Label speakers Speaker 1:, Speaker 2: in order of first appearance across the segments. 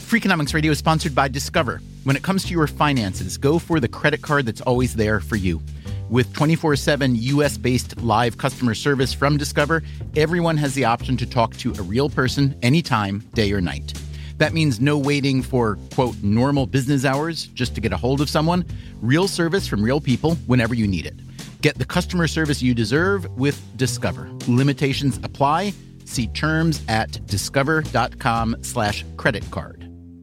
Speaker 1: Freakonomics Radio is sponsored by Discover. When it comes to your finances, go for the credit card that's always there for you. With 24/7 U.S.-based live customer service from Discover, everyone has the option to talk to a real person anytime, day or night. That means no waiting for, quote, normal business hours just to get a hold of someone. Real service from real people whenever you need it. Get the customer service you deserve with Discover. Limitations apply. See terms at discover.com/creditcard.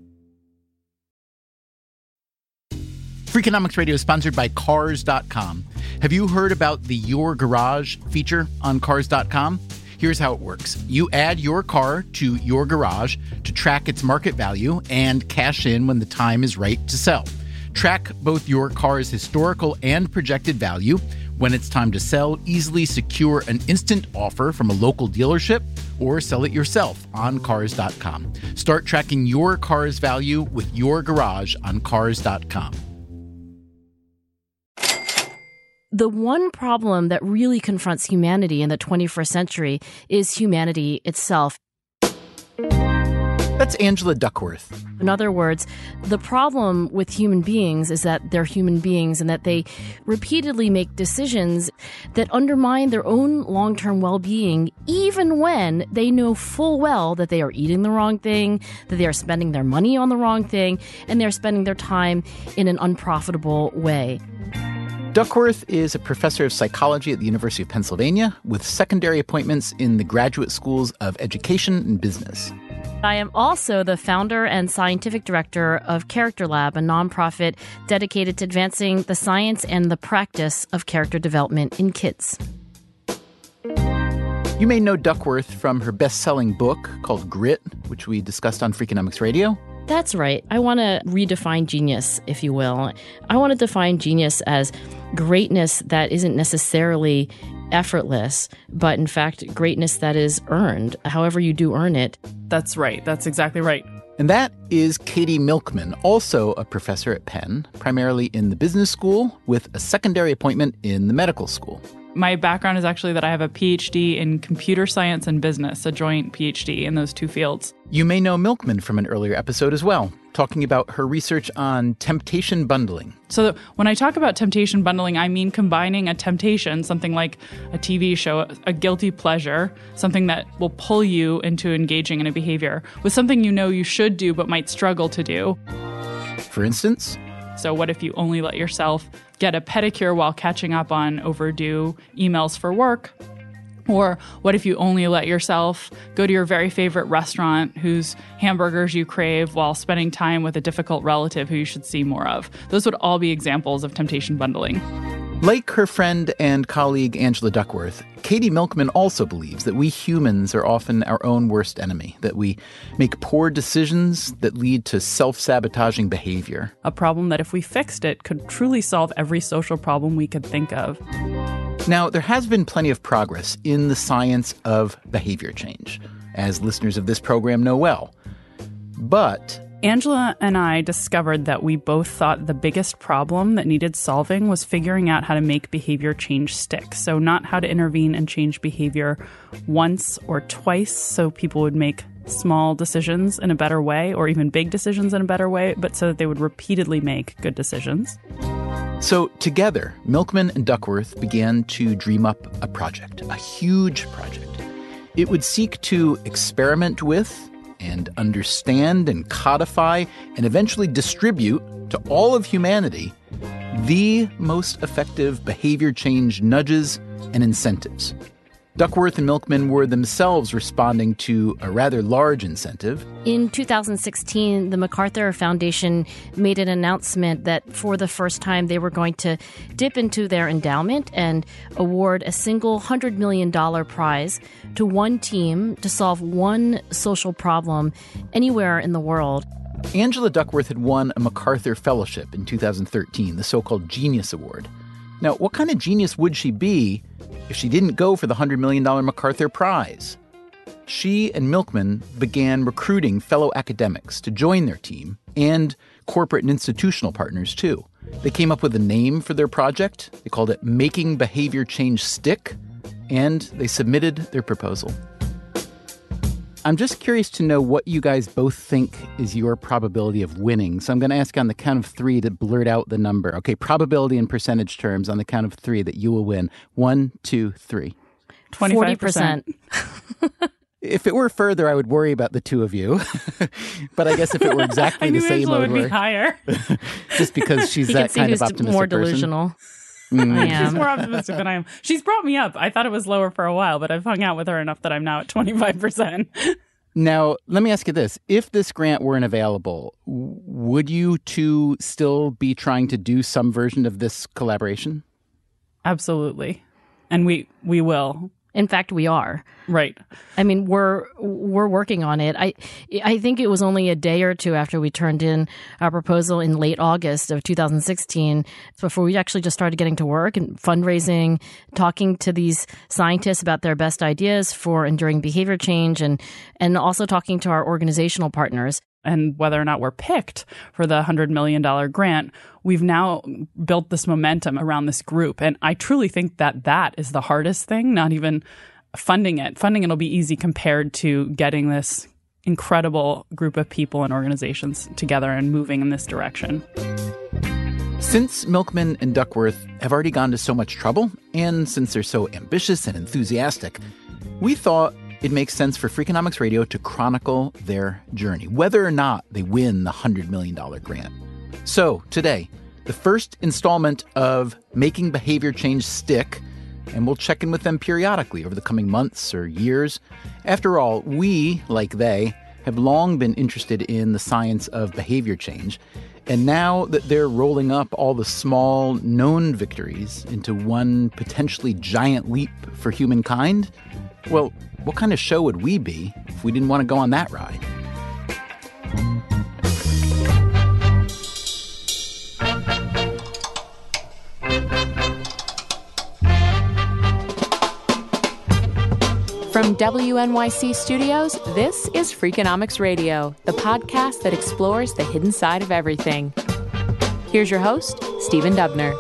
Speaker 1: Freakonomics Radio is sponsored by Cars.com. Have you heard about the Your Garage feature on Cars.com? Here's how it works. You add your car to your garage to track its market value and cash in when the time is right to sell. Track both your car's historical and projected value. When it's time to sell, easily secure an instant offer from a local dealership or sell it yourself on Cars.com. Start tracking your car's value with your garage on Cars.com.
Speaker 2: The one problem that really confronts humanity in the 21st century is humanity itself.
Speaker 1: That's Angela Duckworth.
Speaker 2: In other words, the problem with human beings is that they're human beings and that they repeatedly make decisions that undermine their own long-term well-being, even when they know full well that they are eating the wrong thing, that they are spending their money on the wrong thing, and they're spending their time in an unprofitable way.
Speaker 1: Duckworth is a professor of psychology at the University of Pennsylvania with secondary appointments in the graduate schools of education and business.
Speaker 2: I am also the founder and scientific director of Character Lab, a nonprofit dedicated to advancing the science and the practice of character development in kids.
Speaker 1: You may know Duckworth from her best-selling book called Grit, which we discussed on Freakonomics Radio.
Speaker 2: That's right. I want to redefine genius, if you will. I want to define genius as greatness that isn't necessarily effortless, but in fact, greatness that is earned, however you do earn it.
Speaker 3: That's right. That's exactly right.
Speaker 1: And that is Katie Milkman, also a professor at Penn, primarily in the business school with a secondary appointment in the medical school.
Speaker 3: My background is actually that I have a PhD in computer science and business, a joint PhD in those two fields.
Speaker 1: You may know Milkman from an earlier episode as well, talking about her research on temptation bundling.
Speaker 3: So when I talk about temptation bundling, I mean combining a temptation, something like a TV show, a guilty pleasure, something that will pull you into engaging in a behavior, with something you know you should do but might struggle to do.
Speaker 1: For instance?
Speaker 3: So what if you only let yourself get a pedicure while catching up on overdue emails for work? Or what if you only let yourself go to your very favorite restaurant whose hamburgers you crave while spending time with a difficult relative who you should see more of? Those would all be examples of temptation bundling.
Speaker 1: Like her friend and colleague Angela Duckworth, Katie Milkman also believes that we humans are often our own worst enemy, that we make poor decisions that lead to self-sabotaging behavior.
Speaker 3: A problem that if we fixed it could truly solve every social problem we could think of.
Speaker 1: Now, there has been plenty of progress in the science of behavior change, as listeners of this program know well. But
Speaker 3: Angela and I discovered that we both thought the biggest problem that needed solving was figuring out how to make behavior change stick. So not how to intervene and change behavior once or twice so people would make small decisions in a better way, or even big decisions in a better way, but so that they would repeatedly make good decisions.
Speaker 1: So together, Milkman and Duckworth began to dream up a project, a huge project. It would seek to experiment with and understand and codify and eventually distribute to all of humanity the most effective behavior change nudges and incentives. Duckworth and Milkman were themselves responding to a rather large incentive.
Speaker 2: In 2016, the MacArthur Foundation made an announcement that for the first time they were going to dip into their endowment and award a single $100 million prize to one team to solve one social problem anywhere in the world.
Speaker 1: Angela Duckworth had won a MacArthur Fellowship in 2013, the so-called Genius Award. Now, what kind of genius would she be if she didn't go for the $100 million MacArthur Prize? She and Milkman began recruiting fellow academics to join their team, and corporate and institutional partners, too. They came up with a name for their project. They called it Making Behavior Change Stick, and they submitted their proposal. I'm just curious to know what you guys both think is your probability of winning. So I'm going to ask you on the count of three to blurt out the number. Okay, probability in percentage terms on the count of three that you will win. 1, 2, 3.
Speaker 3: 25%.
Speaker 1: If it were further, I would worry about the two of you. But I guess if it were exactly the same,
Speaker 3: I
Speaker 1: I would
Speaker 3: would be
Speaker 1: worry.
Speaker 3: higher.
Speaker 1: Just because she's
Speaker 2: You
Speaker 1: that
Speaker 2: can see
Speaker 1: kind
Speaker 2: who's
Speaker 1: of optimistic
Speaker 2: more
Speaker 1: person.
Speaker 2: delusional. I
Speaker 3: She's
Speaker 2: am.
Speaker 3: more optimistic than I am. She's brought me up. I thought it was lower for a while, but I've hung out with her enough that I'm now at 25%.
Speaker 1: Now, let me ask you this. If this grant weren't available, would you two still be trying to do some version of this collaboration?
Speaker 3: Absolutely. And we will.
Speaker 2: In fact, we are.
Speaker 3: Right.
Speaker 2: I mean, we're working on it. I think it was only a day or two after we turned in our proposal in late August of 2016 before we actually just started getting to work and fundraising, talking to these scientists about their best ideas for enduring behavior change, and also talking to our organizational partners.
Speaker 3: And whether or not we're picked for the $100 million grant, we've now built this momentum around this group. And I truly think that is the hardest thing, not even funding it. Funding it will be easy compared to getting this incredible group of people and organizations together and moving in this direction.
Speaker 1: Since Milkman and Duckworth have already gone to so much trouble, and since they're so ambitious and enthusiastic, we thought it makes sense for Freakonomics Radio to chronicle their journey, whether or not they win the $100 million grant. So today, the first installment of Making Behavior Change Stick, and we'll check in with them periodically over the coming months or years. After all, we, like they, have long been interested in the science of behavior change. And now that they're rolling up all the small known victories into one potentially giant leap for humankind, well, what kind of show would we be if we didn't want to go on that ride?
Speaker 4: From WNYC Studios, this is Freakonomics Radio, the podcast that explores the hidden side of everything. Here's your host, Stephen Dubner.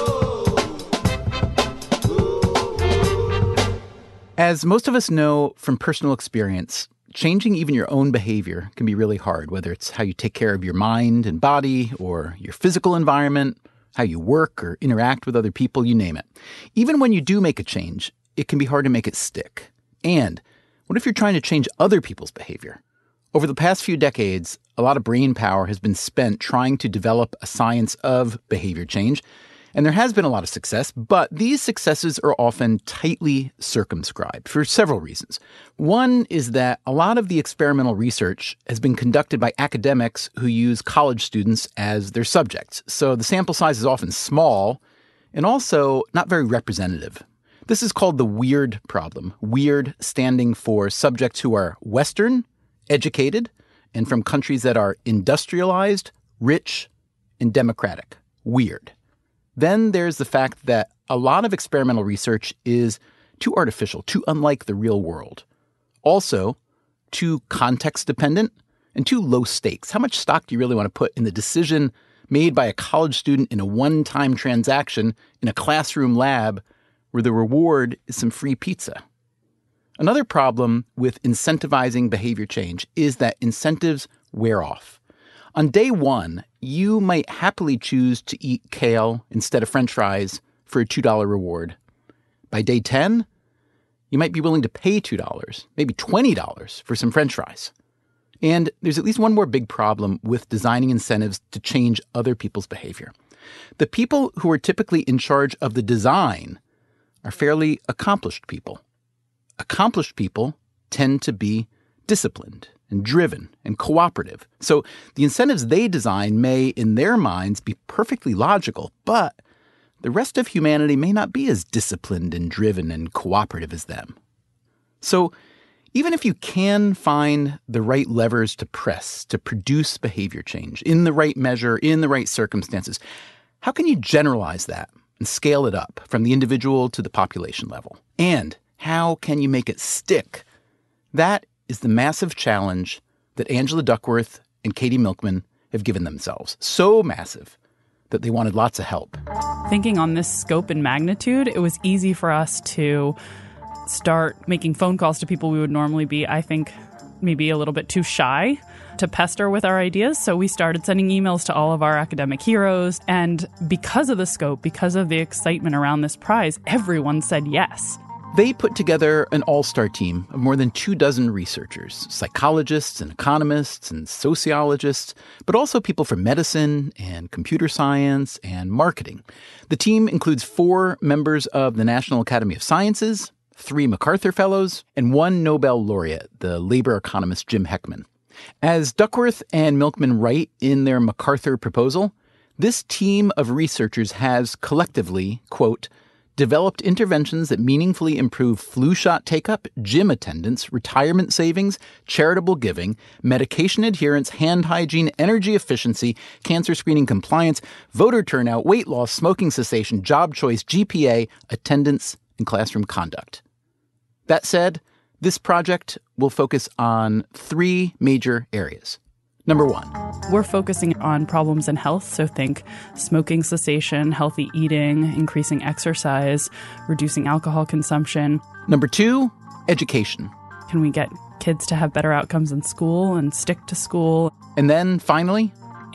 Speaker 1: As most of us know from personal experience, changing even your own behavior can be really hard, whether it's how you take care of your mind and body or your physical environment, how you work or interact with other people, you name it. Even when you do make a change, it can be hard to make it stick. And what if you're trying to change other people's behavior? Over the past few decades, a lot of brain power has been spent trying to develop a science of behavior change. And there has been a lot of success, but these successes are often tightly circumscribed for several reasons. One is that a lot of the experimental research has been conducted by academics who use college students as their subjects. So the sample size is often small and also not very representative. This is called the WEIRD problem. WEIRD standing for subjects who are Western, educated, and from countries that are industrialized, rich, and democratic. WEIRD. Then there's the fact that a lot of experimental research is too artificial, too unlike the real world. Also, too context-dependent and too low stakes. How much stock do you really want to put in the decision made by a college student in a one-time transaction in a classroom lab where the reward is some free pizza? Another problem with incentivizing behavior change is that incentives wear off. On day one, you might happily choose to eat kale instead of French fries for a $2 reward. By day 10, you might be willing to pay $2, maybe $20 for some French fries. And there's at least one more big problem with designing incentives to change other people's behavior. The people who are typically in charge of the design are fairly accomplished people. Accomplished people tend to be disciplined and driven and cooperative. So the incentives they design may, in their minds, be perfectly logical, but the rest of humanity may not be as disciplined and driven and cooperative as them. So even if you can find the right levers to press to produce behavior change in the right measure, in the right circumstances, how can you generalize that and scale it up from the individual to the population level? And how can you make it stick? That is the massive challenge that Angela Duckworth and Katie Milkman have given themselves. So massive that they wanted lots of help.
Speaker 3: Thinking on this scope and magnitude, it was easy for us to start making phone calls to people we would normally be, I think, maybe a little bit too shy to pester with our ideas. So we started sending emails to all of our academic heroes. And because of the scope, because of the excitement around this prize, everyone said yes.
Speaker 1: They put together an all-star team of more than 24 researchers, psychologists and economists and sociologists, but also people from medicine and computer science and marketing. The team includes 4 members of the National Academy of Sciences, 3 MacArthur Fellows, and 1 Nobel laureate, the labor economist Jim Heckman. As Duckworth and Milkman write in their MacArthur proposal, this team of researchers has collectively, quote, developed interventions that meaningfully improve flu shot take-up, gym attendance, retirement savings, charitable giving, medication adherence, hand hygiene, energy efficiency, cancer screening compliance, voter turnout, weight loss, smoking cessation, job choice, GPA, attendance, and classroom conduct. That said, this project will focus on 3 major areas. Number 1.
Speaker 3: We're focusing on problems in health, so think smoking cessation, healthy eating, increasing exercise, reducing alcohol consumption.
Speaker 1: Number 2, education.
Speaker 3: Can we get kids to have better outcomes in school and stick to school?
Speaker 1: And then finally,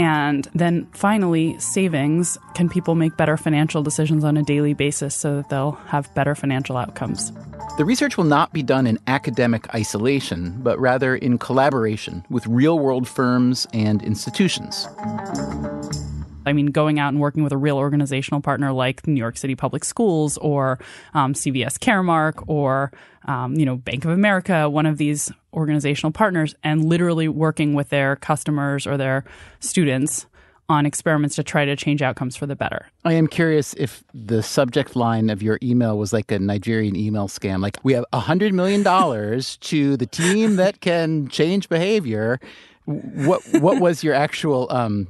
Speaker 3: savings. Can people make better financial decisions on a daily basis so that they'll have better financial outcomes?
Speaker 1: The research will not be done in academic isolation, but rather in collaboration with real-world firms and institutions.
Speaker 3: I mean, going out and working with a real organizational partner like New York City Public Schools or CVS Caremark or, Bank of America, one of these organizational partners, and literally working with their customers or their students on experiments to try to change outcomes for the better.
Speaker 1: I am curious if the subject line of your email was like a Nigerian email scam, like we have $100 million to the team that can change behavior. What was your actual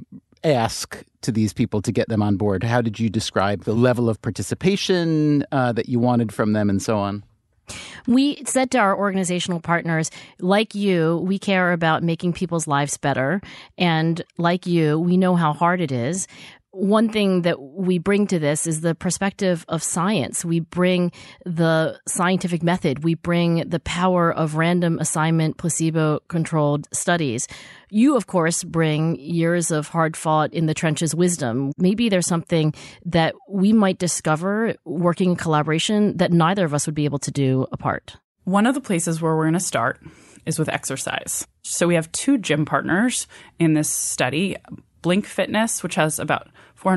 Speaker 1: ask to these people to get them on board? How did you describe the level of participation that you wanted from them and so on?
Speaker 2: We said to our organizational partners, like you, we care about making people's lives better. And like you, we know how hard it is. One thing that we bring to this is the perspective of science. We bring the scientific method. We bring the power of random assignment, placebo-controlled studies. You, of course, bring years of hard-fought in the trenches wisdom. Maybe there's something that we might discover working in collaboration that neither of us would be able to do apart.
Speaker 3: One of the places where we're going to start is with exercise. So we have 2 gym partners in this study, Blink Fitness, which has about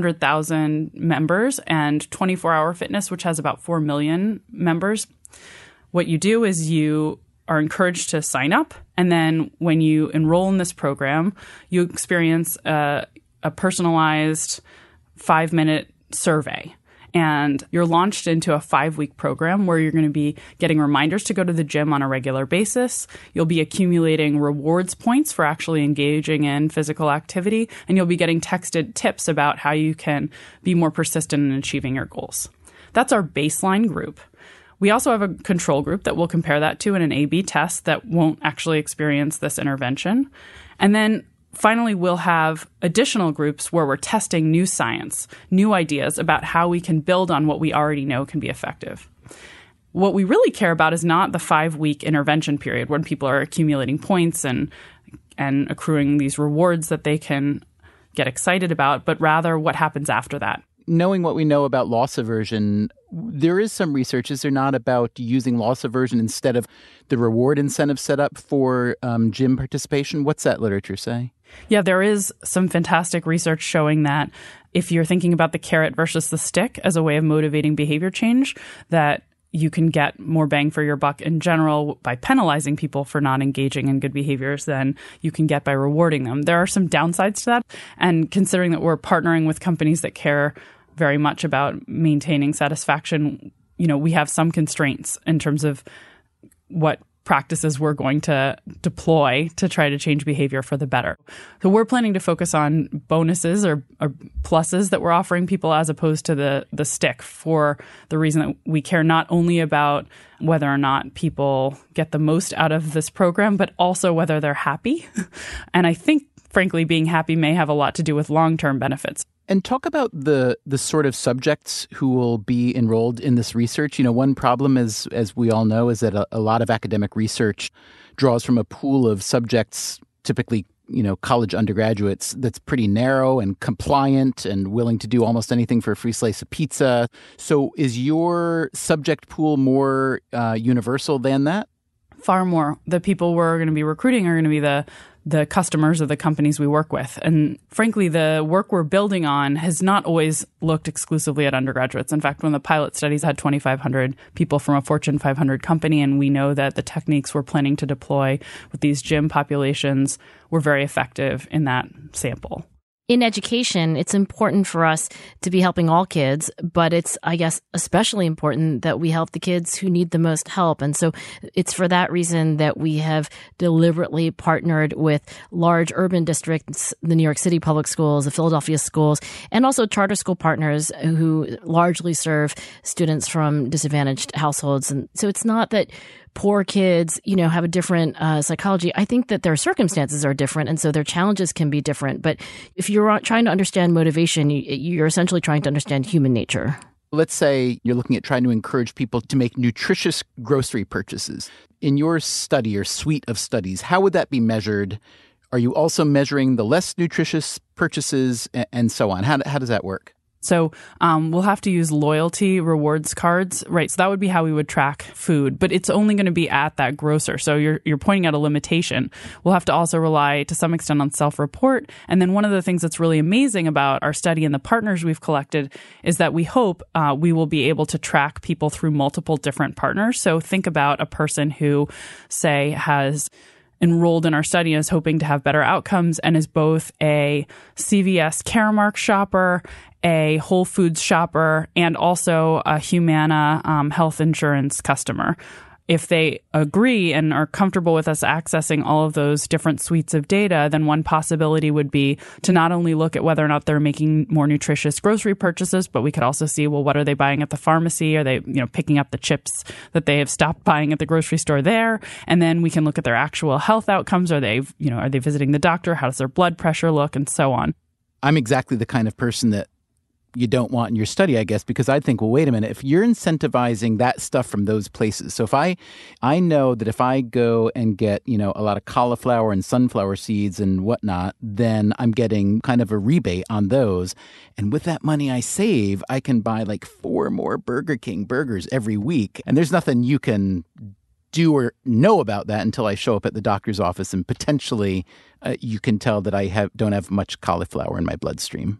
Speaker 3: 400,000 members, and 24 Hour Fitness, which has about 4 million members. What you do is you are encouraged to sign up, and then when you enroll in this program, you experience a personalized 5-minute survey. And you're launched into a 5-week program where you're going to be getting reminders to go to the gym on a regular basis. You'll be accumulating rewards points for actually engaging in physical activity. And you'll be getting texted tips about how you can be more persistent in achieving your goals. That's our baseline group. We also have a control group that we'll compare that to in an A/B test that won't actually experience this intervention. And then finally, we'll have additional groups where we're testing new science, new ideas about how we can build on what we already know can be effective. What we really care about is not the 5-week intervention period when people are accumulating points and accruing these rewards that they can get excited about, but rather what happens after that.
Speaker 1: Knowing what we know about loss aversion, there is some research, is there not, about using loss aversion instead of the reward incentive set up for gym participation? What's that literature say?
Speaker 3: Yeah, there is some fantastic research showing that if you're thinking about the carrot versus the stick as a way of motivating behavior change, that you can get more bang for your buck in general by penalizing people for not engaging in good behaviors than you can get by rewarding them. There are some downsides to that. And considering that we're partnering with companies that care very much about maintaining satisfaction, we have some constraints in terms of what practices we're going to deploy to try to change behavior for the better. So we're planning to focus on bonuses or pluses that we're offering people as opposed to the stick, for the reason that we care not only about whether or not people get the most out of this program, but also whether they're happy. And I think, frankly, being happy may have a lot to do with long-term benefits.
Speaker 1: And talk about the sort of subjects who will be enrolled in this research. One problem is, as we all know, is that a lot of academic research draws from a pool of subjects, typically, college undergraduates, that's pretty narrow and compliant and willing to do almost anything for a free slice of pizza. So is your subject pool more universal than that?
Speaker 3: Far more. The people we're going to be recruiting are going to be the customers of the companies we work with. And frankly, the work we're building on has not always looked exclusively at undergraduates. In fact, one of the pilot studies had 2,500 people from a Fortune 500 company, and we know that the techniques we're planning to deploy with these gym populations were very effective in that sample.
Speaker 2: In education, it's important for us to be helping all kids, but it's, I guess, especially important that we help the kids who need the most help. And so it's for that reason that we have deliberately partnered with large urban districts, the New York City public schools, the Philadelphia schools, and also charter school partners who largely serve students from disadvantaged households. And so it's not that poor kids, have a different psychology. I think that their circumstances are different, and so their challenges can be different. But if you're trying to understand motivation, you're essentially trying to understand human nature.
Speaker 1: Let's say you're looking at trying to encourage people to make nutritious grocery purchases. In your study or suite of studies, how would that be measured? Are you also measuring the less nutritious purchases and so on? How does that work?
Speaker 3: So we'll have to use loyalty rewards cards, right? So that would be how we would track food, but it's only going to be at that grocer. So you're pointing out a limitation. We'll have to also rely to some extent on self-report. And then one of the things that's really amazing about our study and the partners we've collected is that we hope we will be able to track people through multiple different partners. So think about a person who, say, has enrolled in our study and is hoping to have better outcomes and is both a CVS Caremark shopper, a Whole Foods shopper, and also a Humana health insurance customer. If they agree and are comfortable with us accessing all of those different suites of data, then one possibility would be to not only look at whether or not they're making more nutritious grocery purchases, but we could also see, well, what are they buying at the pharmacy? Are they, picking up the chips that they have stopped buying at the grocery store there? And then we can look at their actual health outcomes. Are they visiting the doctor? How does their blood pressure look? And so on.
Speaker 1: I'm exactly the kind of person that you don't want in your study, I guess, because I think, well, wait a minute, if you're incentivizing that stuff from those places. So if I know that if I go and get, a lot of cauliflower and sunflower seeds and whatnot, then I'm getting kind of a rebate on those. And with that money I save, I can buy like 4 more Burger King burgers every week. And there's nothing you can do or know about that until I show up at the doctor's office, and potentially you can tell that I don't have much cauliflower in my bloodstream.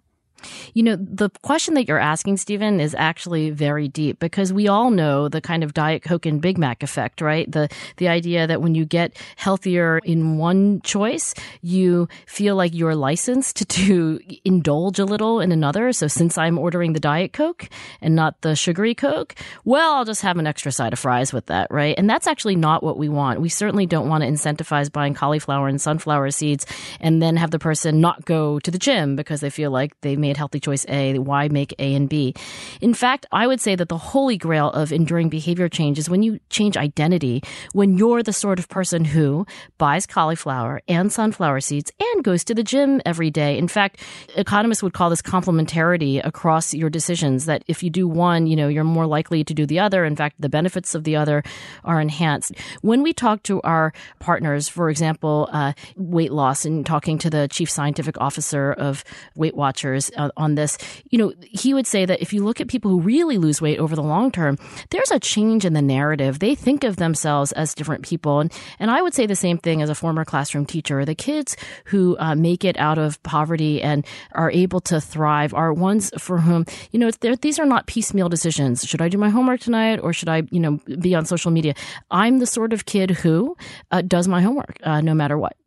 Speaker 2: The question that you're asking, Stephen, is actually very deep, because we all know the kind of Diet Coke and Big Mac effect, right? The idea that when you get healthier in one choice, you feel like you're licensed to indulge a little in another. So since I'm ordering the Diet Coke and not the sugary Coke, well, I'll just have an extra side of fries with that, right? And that's actually not what we want. We certainly don't want to incentivize buying cauliflower and sunflower seeds and then have the person not go to the gym because they feel like they made healthy choice A. Why make A and B? In fact, I would say that the holy grail of enduring behavior change is when you change identity, when you're the sort of person who buys cauliflower and sunflower seeds and goes to the gym every day. In fact, economists would call this complementarity across your decisions, that if you do one, you're more likely to do the other. In fact, the benefits of the other are enhanced. When we talk to our partners, for example, weight loss, and talking to the chief scientific officer of Weight Watchers on this, he would say that if you look at people who really lose weight over the long term, there's a change in the narrative. They think of themselves as different people. And I would say the same thing as a former classroom teacher. The kids who make it out of poverty and are able to thrive are ones for whom, these are not piecemeal decisions. Should I do my homework tonight, or should I, be on social media? I'm the sort of kid who does my homework no matter what.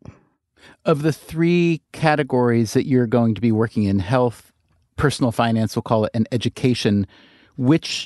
Speaker 1: Of the 3 categories that you're going to be working in, health, personal finance, we'll call it, and education, which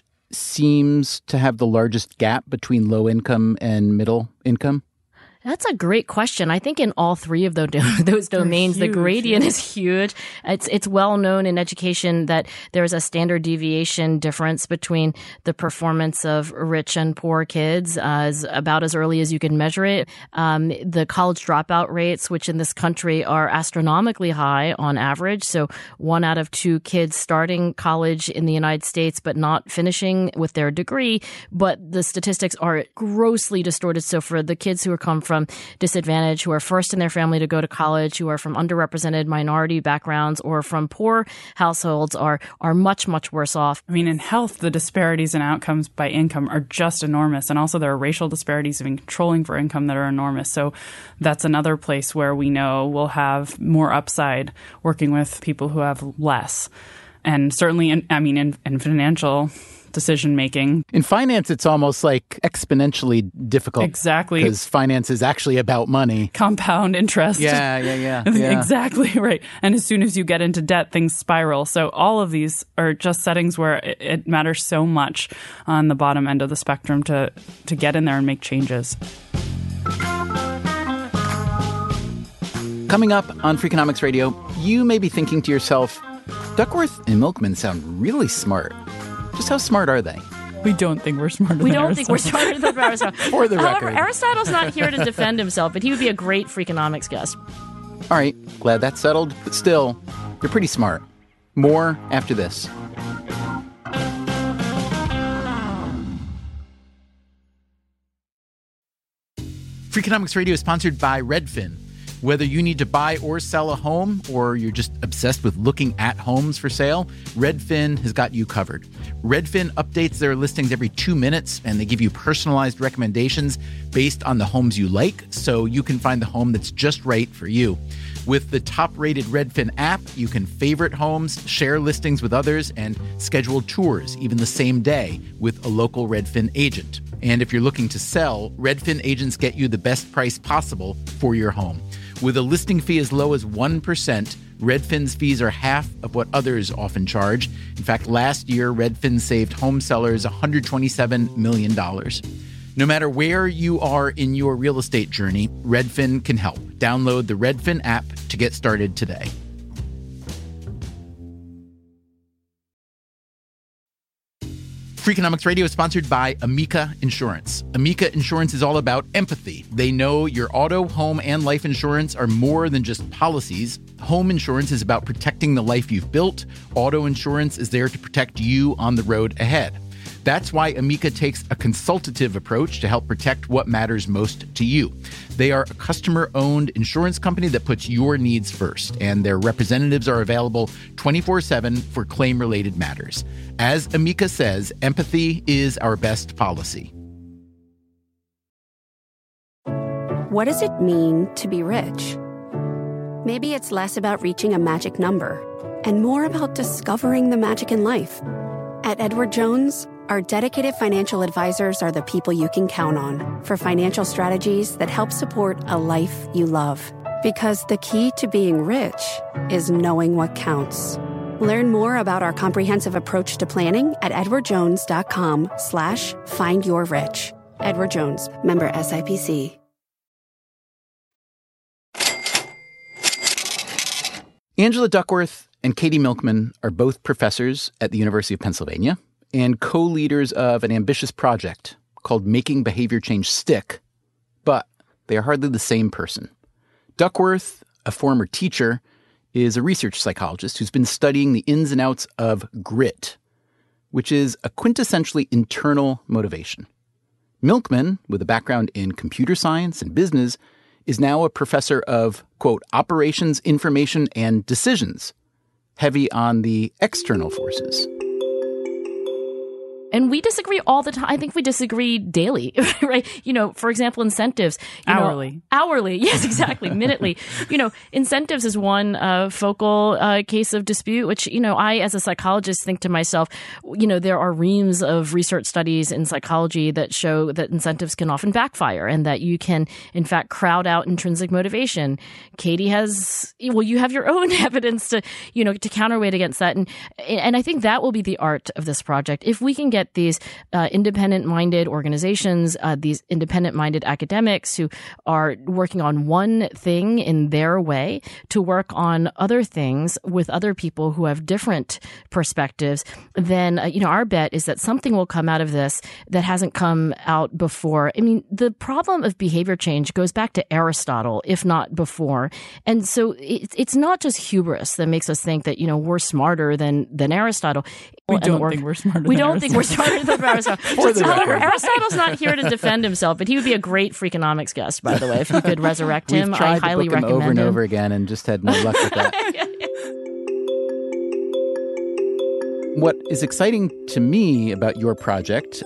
Speaker 1: seems to have the largest gap between low income and middle income?
Speaker 2: That's a great question. I think in all 3 of those domains, the gradient is huge. It's well known in education that there's a standard deviation difference between the performance of rich and poor kids about as early as you can measure it. The college dropout rates, which in this country are astronomically high on average. So 1 out of 2 kids starting college in the United States but not finishing with their degree. But the statistics are grossly distorted. So for the kids who come from from disadvantaged, who are first in their family to go to college, who are from underrepresented minority backgrounds or from poor households are much, much worse off.
Speaker 3: I mean, in health, the disparities in outcomes by income are just enormous. And also there are racial disparities in controlling for income that are enormous. So that's another place where we know we'll have more upside working with people who have less. And certainly, in financial decision-making.
Speaker 1: In finance, it's almost like exponentially difficult.
Speaker 3: Exactly.
Speaker 1: Because finance is actually about money.
Speaker 3: Compound interest.
Speaker 1: Yeah.
Speaker 3: Exactly right. And as soon as you get into debt, things spiral. So all of these are just settings where it matters so much on the bottom end of the spectrum to get in there and make changes.
Speaker 1: Coming up on Freakonomics Radio, you may be thinking to yourself, Duckworth and Milkman sound really smart. Just how smart are they?
Speaker 3: We don't think we're smarter than Aristotle.
Speaker 2: We don't think we're smarter than Aristotle.
Speaker 1: For the
Speaker 2: However,
Speaker 1: record.
Speaker 2: Aristotle's not here to defend himself, but he would be a great Freakonomics guest.
Speaker 1: All right, glad that's settled. But still, you're pretty smart. More after this. Freakonomics Radio is sponsored by Redfin. Whether you need to buy or sell a home, or you're just obsessed with looking at homes for sale, Redfin has got you covered. Redfin updates their listings every 2 minutes, and they give you personalized recommendations based on the homes you like, so you can find the home that's just right for you. With the top-rated Redfin app, you can favorite homes, share listings with others, and schedule tours even the same day with a local Redfin agent. And if you're looking to sell, Redfin agents get you the best price possible for your home. With a listing fee as low as 1%, Redfin's fees are half of what others often charge. In fact, last year, Redfin saved home sellers $127 million. No matter where you are in your real estate journey, Redfin can help. Download the Redfin app to get started today. Freakonomics Radio is sponsored by Amica Insurance. Amica Insurance is all about empathy. They know your auto, home, and life insurance are more than just policies. Home insurance is about protecting the life you've built. Auto insurance is there to protect you on the road ahead. That's why Amica takes a consultative approach to help protect what matters most to you. They are a customer-owned insurance company that puts your needs first, and their representatives are available 24/7 for claim-related matters. As Amica says, empathy is our best policy.
Speaker 5: What does it mean to be rich? Maybe it's less about reaching a magic number and more about discovering the magic in life. At Edward Jones, our dedicated financial advisors are the people you can count on for financial strategies that help support a life you love. Because the key to being rich is knowing what counts. Learn more about our comprehensive approach to planning at edwardjones.com/findyourrich. Edward Jones, member SIPC.
Speaker 1: Angela Duckworth and Katie Milkman are both professors at the University of Pennsylvania and co-leaders of an ambitious project called Making Behavior Change Stick, but they are hardly the same person. Duckworth, a former teacher, is a research psychologist who's been studying the ins and outs of grit, which is a quintessentially internal motivation. Milkman, with a background in computer science and business, is now a professor of, quote, operations, information, and decisions, heavy on the external forces.
Speaker 2: And we disagree all the time. I think we disagree daily, right? For example, incentives.
Speaker 3: Hourly.
Speaker 2: Hourly. Yes, exactly. Minutely. Incentives is one focal case of dispute, which, I, as a psychologist, think to myself, there are reams of research studies in psychology that show that incentives can often backfire and that you can, in fact, crowd out intrinsic motivation. Katie you have your own evidence to counterweight against that. And I think that will be the art of this project. If we can get these independent-minded organizations, these independent-minded academics who are working on one thing in their way to work on other things with other people who have different perspectives, then, our bet is that something will come out of this that hasn't come out before. I mean, the problem of behavior change goes back to Aristotle, if not before. And so it's not just hubris that makes us think that, we're smarter than Aristotle.
Speaker 3: We don't think we're smarter than Aristotle.
Speaker 2: smarter than Aristotle. However, Aristotle's not here to defend himself, but he would be a great Freakonomics guest, by the way, if you could resurrect him.
Speaker 1: We've tried
Speaker 2: I highly
Speaker 1: to book him
Speaker 2: recommend
Speaker 1: over and
Speaker 2: him.
Speaker 1: over again and just had no luck with that. What is exciting to me about your project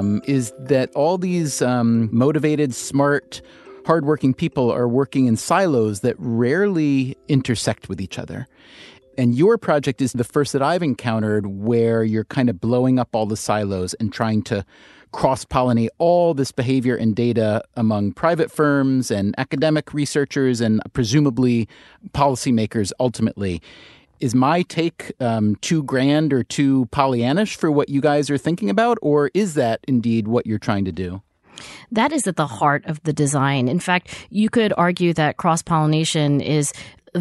Speaker 1: is that all these motivated, smart, hardworking people are working in silos that rarely intersect with each other. And your project is the first that I've encountered where you're kind of blowing up all the silos and trying to cross-pollinate all this behavior and data among private firms and academic researchers and presumably policymakers ultimately. Is my take too grand or too Pollyannish for what you guys are thinking about, or is that indeed what you're trying to do?
Speaker 2: That is at the heart of the design. In fact, you could argue that cross-pollination is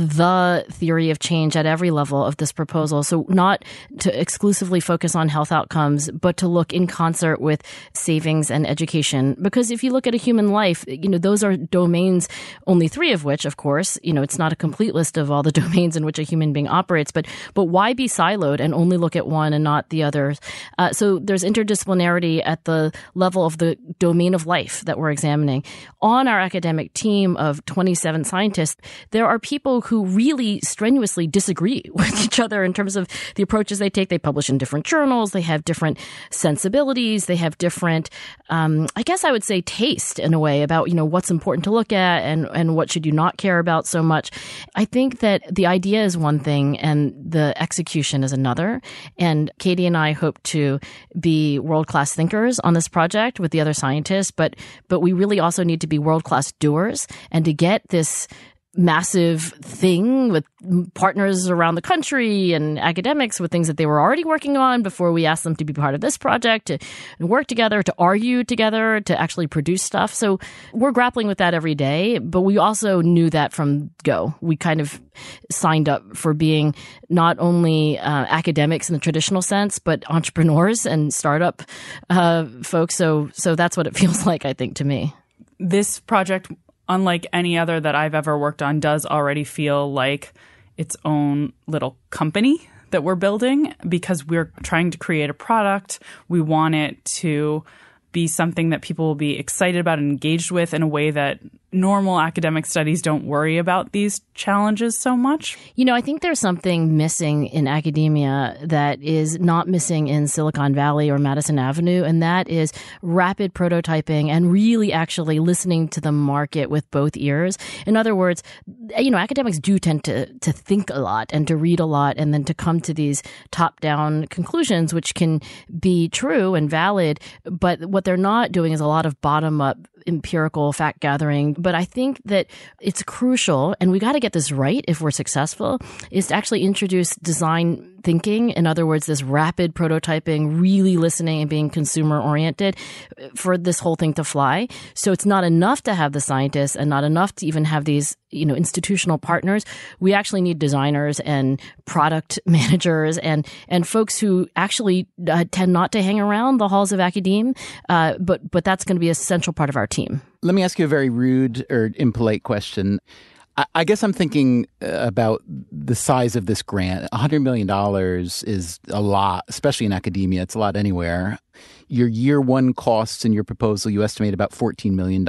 Speaker 2: the theory of change at every level of this proposal. So not to exclusively focus on health outcomes, but to look in concert with savings and education. Because if you look at a human life, those are domains, only 3 of which, of course, it's not a complete list of all the domains in which a human being operates, but why be siloed and only look at one and not the others? So there's interdisciplinarity at the level of the domain of life that we're examining. On our academic team of 27 scientists, there are people who really strenuously disagree with each other in terms of the approaches they take. They publish in different journals. They have different sensibilities. They have different, I guess I would say, taste in a way about, what's important to look at and what should you not care about so much. I think that the idea is one thing and the execution is another. And Katie and I hope to be world-class thinkers on this project with the other scientists, but we really also need to be world-class doers and to get this massive thing with partners around the country and academics with things that they were already working on before we asked them to be part of this project, to work together, to argue together, to actually produce stuff. So we're grappling with that every day, but we also knew that from go. We kind of signed up for being not only academics in the traditional sense, but entrepreneurs and startup folks. So that's what it feels like, I think, to me.
Speaker 3: This project, unlike any other that I've ever worked on, does already feel like its own little company that we're building because we're trying to create a product. We want it to be something that people will be excited about and engaged with in a way that normal academic studies don't worry about these challenges so much.
Speaker 2: I think there's something missing in academia that is not missing in Silicon Valley or Madison Avenue, and that is rapid prototyping and really actually listening to the market with both ears. In other words, academics do tend to think a lot and to read a lot and then to come to these top-down conclusions, which can be true and valid, but what they're not doing is a lot of bottom-up empirical fact gathering. But I think that it's crucial, and we got to get this right if we're successful, is to actually introduce design thinking. In other words, this rapid prototyping, really listening and being consumer oriented for this whole thing to fly. So it's not enough to have the scientists and not enough to even have these, institutional partners. We actually need designers and product managers and folks who actually tend not to hang around the halls of academe. But that's going to be a central part of our team.
Speaker 1: Let me ask you a very rude or impolite question. I guess I'm thinking about the size of this grant. $100 million is a lot, especially in academia. It's a lot anywhere. Your year one costs in your proposal, you estimate about $14 million.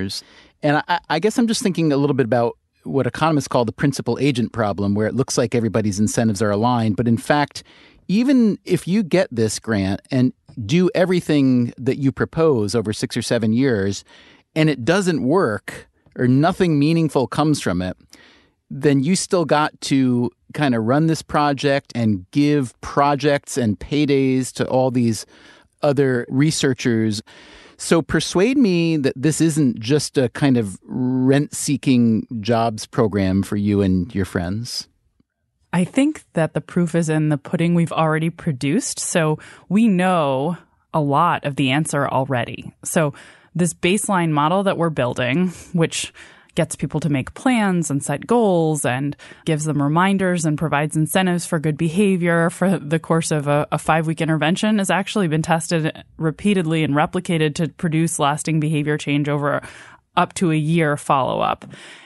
Speaker 1: And I guess I'm just thinking a little bit about what economists call the principal agent problem, where it looks like everybody's incentives are aligned. But in fact, even if you get this grant and do everything that you propose over 6 or 7 years, and it doesn't work, or nothing meaningful comes from it, then you still got to kind of run this project and give projects and paydays to all these other researchers. So persuade me that this isn't just a kind of rent-seeking jobs program for you and your friends.
Speaker 3: I think that the proof is in the pudding we've already produced. So we know a lot of the answer already. So this baseline model that we're building, which gets people to make plans and set goals and gives them reminders and provides incentives for good behavior for the course of a 5-week intervention, has actually been tested repeatedly and replicated to produce lasting behavior change over up to a year follow-up.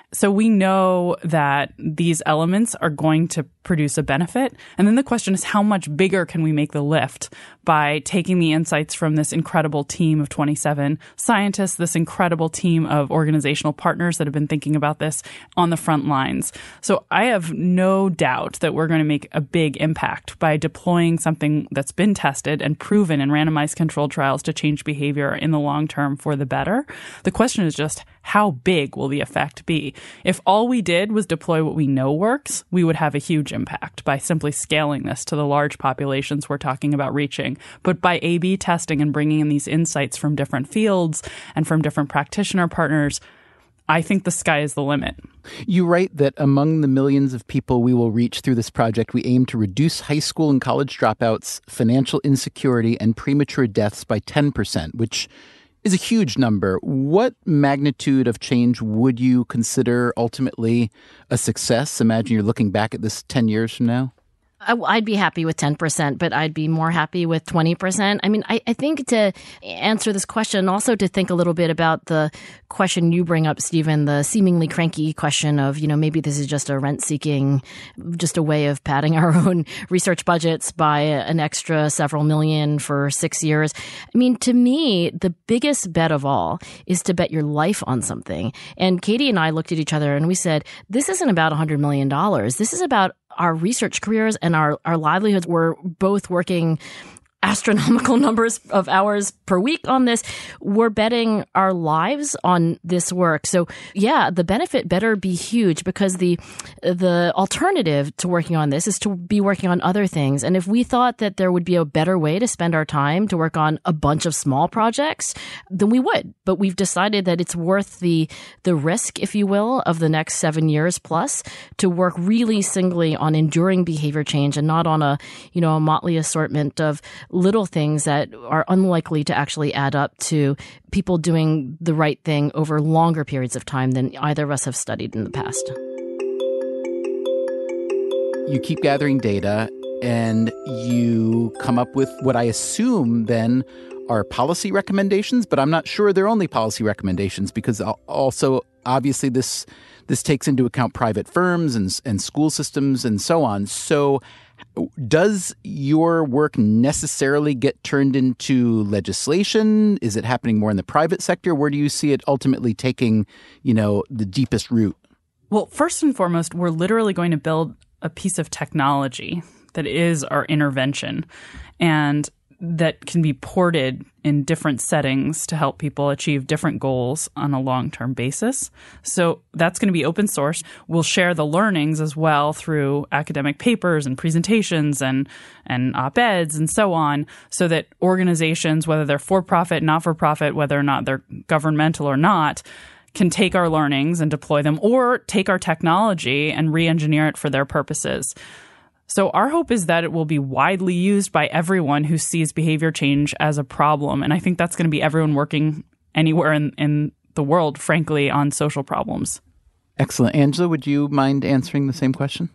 Speaker 3: So we know that these elements are going to produce a benefit. And then the question is, how much bigger can we make the lift by taking the insights from this incredible team of 27 scientists, this incredible team of organizational partners that have been thinking about this on the front lines. So I have no doubt that we're going to make a big impact by deploying something that's been tested and proven in randomized controlled trials to change behavior in the long term for the better. The question is just, how big will the effect be? If all we did was deploy what we know works, we would have a huge impact by simply scaling this to the large populations we're talking about reaching. But by A/B testing and bringing in these insights from different fields and from different practitioner partners, I think the sky is the limit.
Speaker 1: You write that among the millions of people we will reach through this project, we aim to reduce high school and college dropouts, financial insecurity, and premature deaths by 10%, which is a huge number. What magnitude of change would you consider ultimately a success? Imagine you're looking back at this 10 years from now.
Speaker 2: I'd be happy with 10%, but I'd be more happy with 20%. I mean, I think to answer this question, also to think a little bit about the question you bring up, Stephen, the seemingly cranky question of, maybe this is just a rent-seeking, just a way of padding our own research budgets by an extra several million for 6 years. I mean, to me, the biggest bet of all is to bet your life on something. And Katie and I looked at each other and we said, this isn't about $100 million. This is about our research careers and our livelihoods. We're both working astronomical numbers of hours per week on this. We're betting our lives on this work. So yeah, the benefit better be huge, because the alternative to working on this is to be working on other things. And if we thought that there would be a better way to spend our time to work on a bunch of small projects, then we would. But we've decided that it's worth the risk, if you will, of the next 7 years plus to work really singly on enduring behavior change and not on a motley assortment of little things that are unlikely to actually add up to people doing the right thing over longer periods of time than either of us have studied in the past.
Speaker 1: You keep gathering data and you come up with what I assume then are policy recommendations, but I'm not sure they're only policy recommendations, because also obviously this takes into account private firms and school systems and so on. So does your work necessarily get turned into legislation? Is it happening more in the private sector? Where do you see it ultimately taking, the deepest root?
Speaker 3: Well, first and foremost, we're literally going to build a piece of technology that is our intervention and that can be ported in different settings to help people achieve different goals on a long-term basis. So that's going to be open source. We'll share the learnings as well through academic papers and presentations and op-eds and so on, so that organizations, whether they're for-profit, not-for-profit, whether or not they're governmental or not, can take our learnings and deploy them, or take our technology and re-engineer it for their purposes. So our hope is that it will be widely used by everyone who sees behavior change as a problem. And I think that's going to be everyone working anywhere in the world, frankly, on social problems.
Speaker 1: Excellent. Angela, would you mind answering the same question?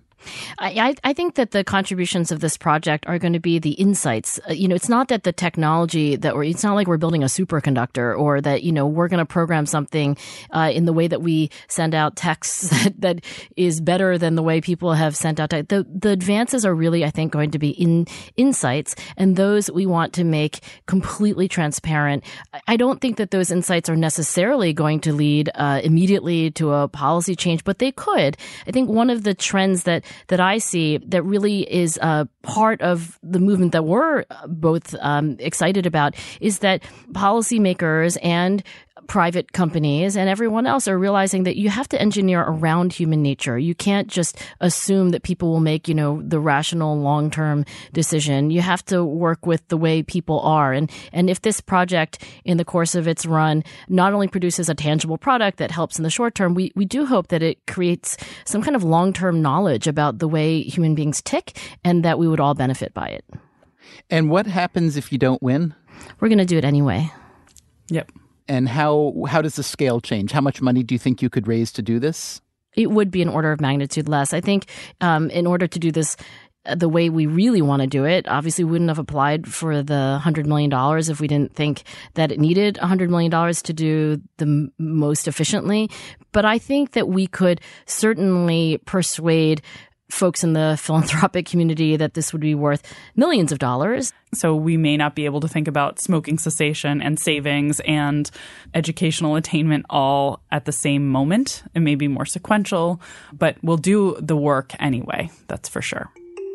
Speaker 2: I think that the contributions of this project are going to be the insights. It's not that the technology it's not like we're building a superconductor, or that, we're going to program something in the way that we send out texts that is better than the way people have sent out text. The advances are really, I think, going to be in insights, and those we want to make completely transparent. I don't think that those insights are necessarily going to lead immediately to a policy change, but they could. I think one of the trends that I see that really is part of the movement that we're both excited about is that policymakers and private companies and everyone else are realizing that you have to engineer around human nature. You can't just assume that people will make, the rational long-term decision. You have to work with the way people are. And if this project in the course of its run not only produces a tangible product that helps in the short term, we do hope that it creates some kind of long-term knowledge about the way human beings tick, and that we would all benefit by it.
Speaker 1: And what happens if you don't win?
Speaker 2: We're going to do it anyway.
Speaker 3: Yep.
Speaker 1: And how does the scale change? How much money do you think you could raise to do this?
Speaker 2: It would be an order of magnitude less. I think in order to do this the way we really want to do it. Obviously, we wouldn't have applied for the $100 million if we didn't think that it needed $100 million to do the most efficiently. But I think that we could certainly persuade folks in the philanthropic community that this would be worth millions of dollars.
Speaker 3: So we may not be able to think about smoking cessation and savings and educational attainment all at the same moment. It may be more sequential, but we'll do the work anyway. That's for sure.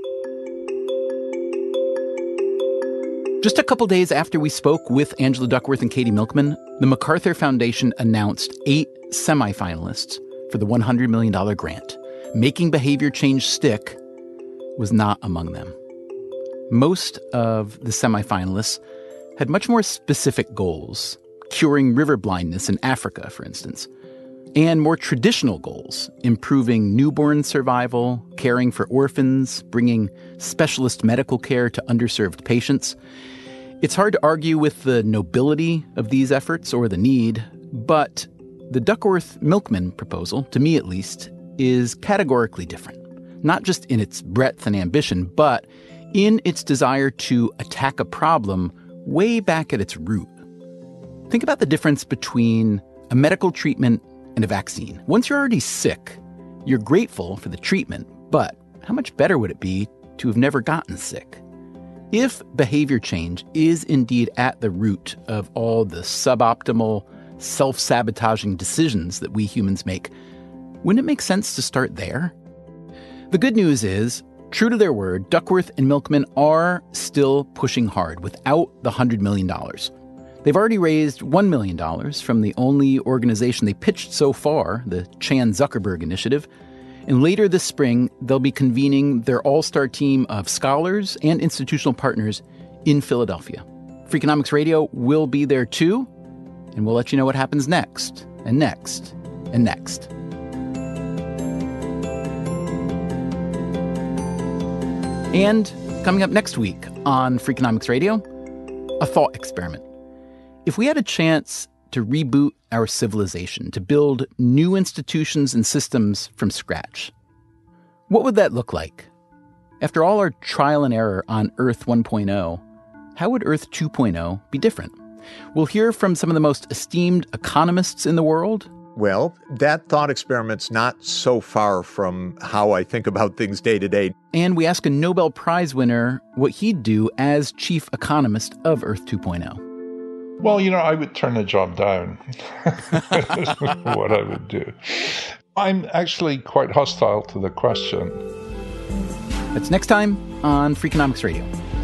Speaker 1: Just a couple days after we spoke with Angela Duckworth and Katie Milkman, the MacArthur Foundation announced 8 semifinalists for the $100 million grant. Making behavior change stick was not among them. Most of the semifinalists had much more specific goals, curing river blindness in Africa, for instance, and more traditional goals, improving newborn survival, caring for orphans, bringing specialist medical care to underserved patients. It's hard to argue with the nobility of these efforts or the need, but the Duckworth-Milkman proposal, to me at least, is categorically different, not just in its breadth and ambition, but in its desire to attack a problem way back at its root. Think about the difference between a medical treatment and a vaccine. Once you're already sick, you're grateful for the treatment, but how much better would it be to have never gotten sick? If behavior change is indeed at the root of all the suboptimal, self-sabotaging decisions that we humans make, wouldn't it make sense to start there? The good news is, true to their word, Duckworth and Milkman are still pushing hard without the $100 million. They've already raised $1 million from the only organization they pitched so far, the Chan Zuckerberg Initiative. And later this spring, they'll be convening their all-star team of scholars and institutional partners in Philadelphia. Freakonomics Radio will be there too, and we'll let you know what happens next, and next, and next. And coming up next week on Freakonomics Radio, a thought experiment. If we had a chance to reboot our civilization, to build new institutions and systems from scratch, what would that look like? After all our trial and error on Earth 1.0, how would Earth 2.0 be different? We'll hear from some of the most esteemed economists in the world.
Speaker 6: Well, that thought experiment's not so far from how I think about things day to day.
Speaker 1: And we ask a Nobel Prize winner what he'd do as chief economist of Earth 2.0.
Speaker 7: Well, I would turn the job down. What I would do. I'm actually quite hostile to the question.
Speaker 1: That's next time on Freakonomics Radio.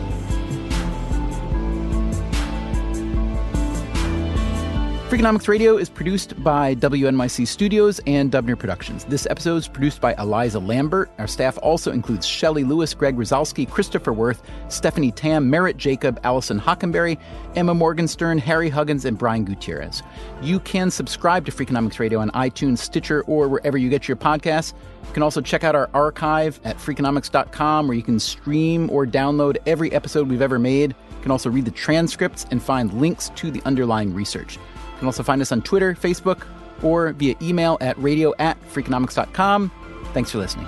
Speaker 1: Freakonomics Radio is produced by WNYC Studios and Dubner Productions. This episode is produced by Eliza Lambert. Our staff also includes Shelley Lewis, Greg Rosalsky, Christopher Worth, Stephanie Tam, Merritt Jacob, Allison Hockenberry, Emma Morgenstern, Harry Huggins, and Brian Gutierrez. You can subscribe to Freakonomics Radio on iTunes, Stitcher, or wherever you get your podcasts. You can also check out our archive at Freakonomics.com, where you can stream or download every episode we've ever made. You can also read the transcripts and find links to the underlying research. You can also find us on Twitter, Facebook, or via email at radio@freakonomics.com. Thanks for listening.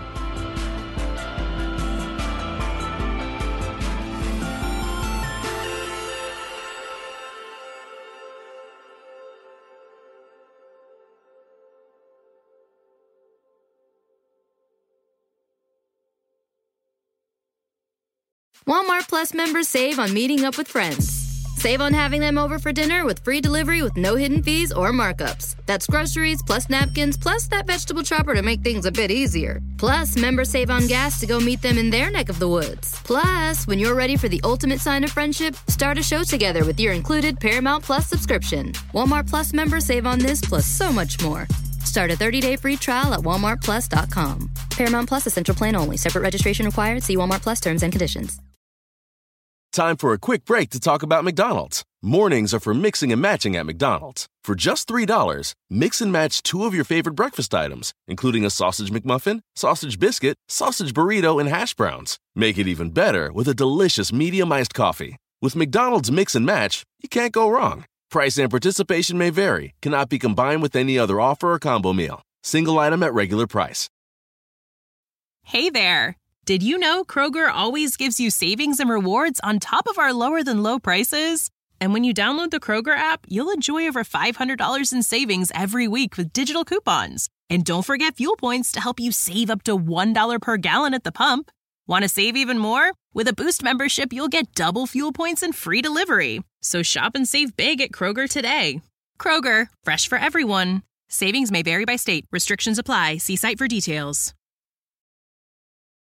Speaker 8: Walmart Plus members save on meeting up with friends. Save on having them over for dinner with free delivery with no hidden fees or markups. That's groceries, plus napkins, plus that vegetable chopper to make things a bit easier. Plus, members save on gas to go meet them in their neck of the woods. Plus, when you're ready for the ultimate sign of friendship, start a show together with your included Paramount Plus subscription. Walmart Plus members save on this plus so much more. Start a 30-day free trial at walmartplus.com. Paramount Plus Essential Plan only. Separate registration required. See Walmart Plus terms and conditions.
Speaker 9: Time for a quick break to talk about McDonald's. Mornings are for mixing and matching at McDonald's. For just $3, mix and match 2 of your favorite breakfast items, including a sausage McMuffin, sausage biscuit, sausage burrito, and hash browns. Make it even better with a delicious medium iced coffee. With McDonald's Mix and Match, you can't go wrong. Price and participation may vary. Cannot be combined with any other offer or combo meal. Single item at regular price.
Speaker 10: Hey there. Did you know Kroger always gives you savings and rewards on top of our lower-than-low prices? And when you download the Kroger app, you'll enjoy over $500 in savings every week with digital coupons. And don't forget fuel points to help you save up to $1 per gallon at the pump. Want to save even more? With a Boost membership, you'll get double fuel points and free delivery. So shop and save big at Kroger today. Kroger, fresh for everyone. Savings may vary by state. Restrictions apply. See site for details.